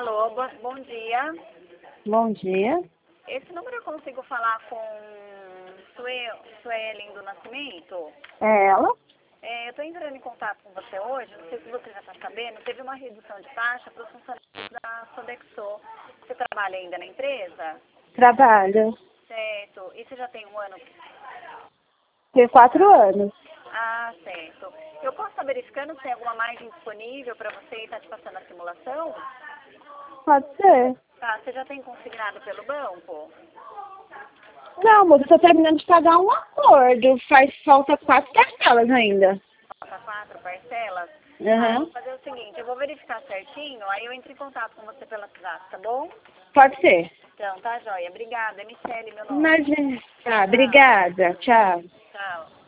Alô, bom dia. Bom dia. Esse número eu consigo falar com Suelen do Nascimento? É ela? Eu estou entrando em contato com você hoje, não sei se você já está sabendo, teve uma redução de taxa para os funcionários da Sodexo. Você trabalha ainda na empresa? Trabalho. Certo. E você já tem um ano? Tem 4 anos. Ah, certo. Eu posso estar verificando se tem alguma margem disponível para você e está te passando a simulação? Pode ser. Tá, você já tem consignado pelo banco? Não, moça, eu tô terminando de pagar um acordo. Faz falta 4 parcelas ainda. Falta 4 parcelas? Uhum. Vou fazer o seguinte, eu vou verificar certinho, aí eu entro em contato com você pela WhatsApp, tá bom? Pode ser. Então, tá joia. Obrigada, é Michele, meu nome. Mas, tá, obrigada. Tchau. Tchau.